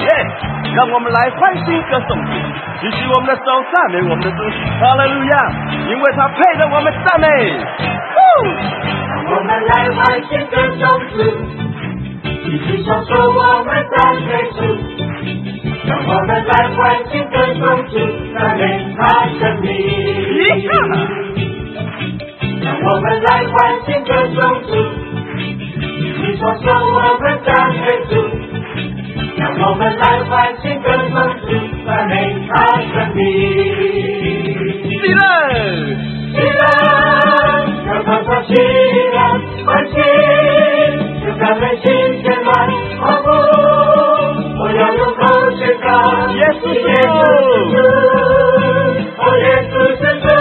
让我们来欢欣歌颂主，举起我们的手赞美我们的主，哈利路亚！因为他配得我们赞美。 让我们来欢欣歌颂主，举起双手我们赞美主。让我们来欢欣歌颂主，赞美他生命。让我们来欢欣歌颂主，举起双手我们赞美主。让我们来欢欣歌颂主，赞美他生命。 喜乐， 喜乐，要唱唱喜乐，欢喜，就赞美新鲜来欢呼。我要用口宣告， 耶稣是主， 哦，耶稣是主。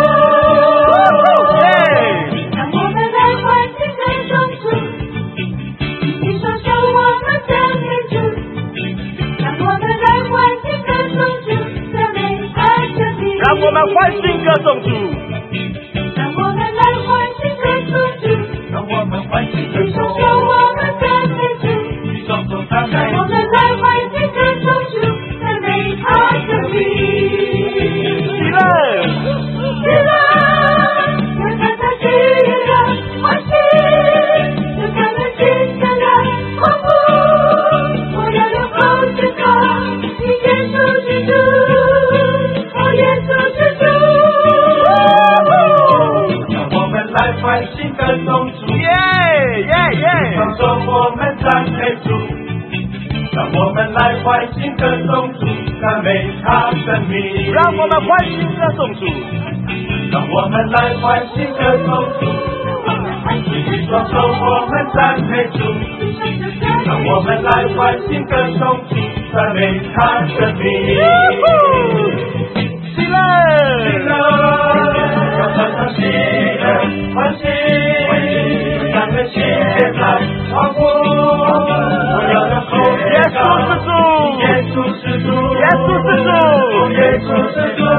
让我们来欢欣歌颂主，举起双手我们赞美主。让我们来欢欣歌颂主，赞美他生命。 让我们欢欣歌颂主， 让我们来欢欣歌颂主， 让我们欢喜歌举双颂手我们赞美主。 举双手赞美让我们来欢欣歌颂主，赞美他生命。 喜乐， 喜乐，要唱唱喜乐，欢喜，就赞美新鲜来欢呼。我要用口宣告，你耶稣是主，哦，耶稣是主。 让我们来欢喜歌颂主，双手我们赞美主。让我们来欢喜歌颂主，赞美他生命。 让我们欢欣歌颂主， 让我们来欢喜歌颂主，双手我们赞美主。让我们来欢喜歌颂主，赞美他生命。 喜乐， 喜乐，要唱唱喜乐，欢喜，赞美新鲜来欢呼。我要让口耶稣是主， 耶稣是主， 耶稣是主， 耶稣是主。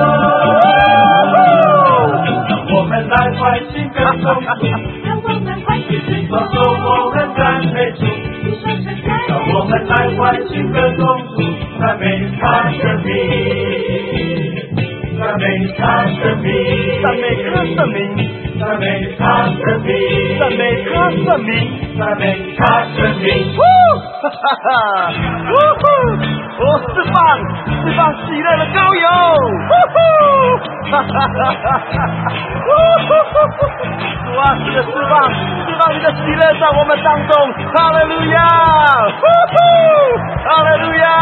让我们来欢喜歌颂主， 让我们欢喜歌双手颂我们赞美主。让我们来欢喜歌颂主，赞美他生命，赞美他生命， 赞美他生命， 赞美他生命， 赞美他生命， 赞美他生命。 哈哈哈！我释放喜乐的膏油，哈哈哈！主啊，你的释放你的喜乐在我们当中，哈利路亚，哈利路亚，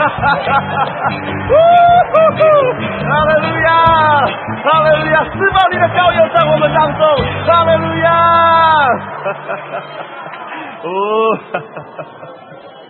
哈利路亚，哈利路亚，释放你的膏油在我们当中，哈利路亚，哦，